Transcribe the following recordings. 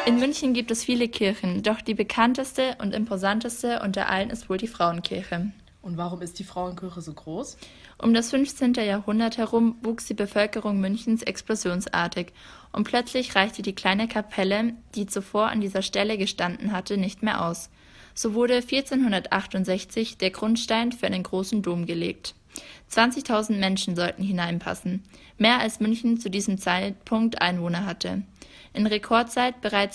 In München gibt es viele Kirchen, doch die bekannteste und imposanteste unter allen ist wohl die Frauenkirche. Und warum ist die Frauenkirche so groß? Um das 15. Jahrhundert herum wuchs die Bevölkerung Münchens explosionsartig und plötzlich reichte die kleine Kapelle, die zuvor an dieser Stelle gestanden hatte, nicht mehr aus. So wurde 1468 der Grundstein für einen großen Dom gelegt. 20.000 Menschen sollten hineinpassen, mehr als München zu diesem Zeitpunkt Einwohner hatte. In Rekordzeit, bereits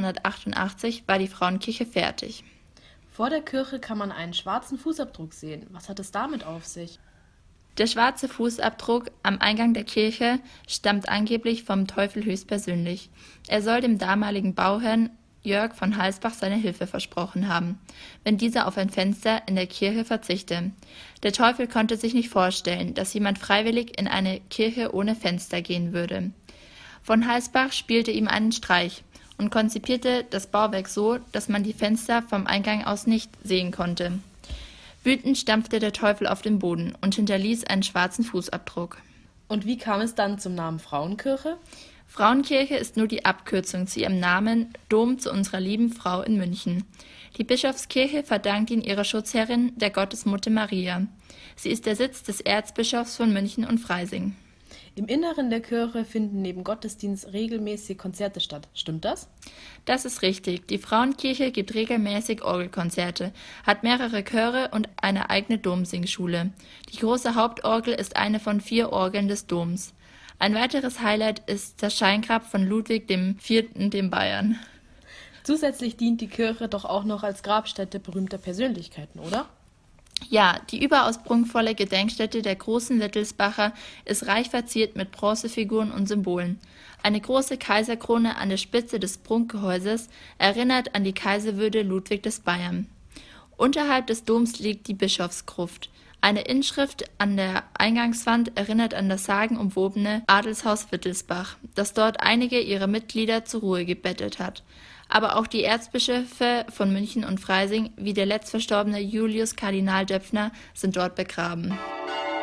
1488, war die Frauenkirche fertig. Vor der Kirche kann man einen schwarzen Fußabdruck sehen. Was hat es damit auf sich? Der schwarze Fußabdruck am Eingang der Kirche stammt angeblich vom Teufel höchstpersönlich. Er soll dem damaligen Bauherrn Jörg von Halsbach seine Hilfe versprochen haben, wenn dieser auf ein Fenster in der Kirche verzichte. Der Teufel konnte sich nicht vorstellen, dass jemand freiwillig in eine Kirche ohne Fenster gehen würde. Von Halsbach spielte ihm einen Streich und konzipierte das Bauwerk so, dass man die Fenster vom Eingang aus nicht sehen konnte. Wütend stampfte der Teufel auf den Boden und hinterließ einen schwarzen Fußabdruck. Und wie kam es dann zum Namen Frauenkirche? Frauenkirche ist nur die Abkürzung zu ihrem Namen Dom zu unserer lieben Frau in München. Die Bischofskirche verdankt ihn ihrer Schutzherrin, der Gottesmutter Maria. Sie ist der Sitz des Erzbischofs von München und Freising. Im Inneren der Kirche finden neben Gottesdienst regelmäßig Konzerte statt. Stimmt das? Das ist richtig. Die Frauenkirche gibt regelmäßig Orgelkonzerte, hat mehrere Chöre und eine eigene Domsingschule. Die große Hauptorgel ist eine von 4 Orgeln des Doms. Ein weiteres Highlight ist das Scheingrab von Ludwig IV. Dem Bayern. Zusätzlich dient die Kirche doch auch noch als Grabstätte berühmter Persönlichkeiten, oder? Ja, die überaus prunkvolle Gedenkstätte der großen Wittelsbacher ist reich verziert mit Bronzefiguren und Symbolen. Eine große Kaiserkrone an der Spitze des Prunkgehäuses erinnert an die Kaiserwürde Ludwig des Bayern. Unterhalb des Doms liegt die Bischofsgruft. Eine Inschrift an der Eingangswand erinnert an das sagenumwobene Adelshaus Wittelsbach, das dort einige ihrer Mitglieder zur Ruhe gebettet hat. Aber auch die Erzbischöfe von München und Freising, wie der letztverstorbene Julius Kardinal Döpfner, sind dort begraben.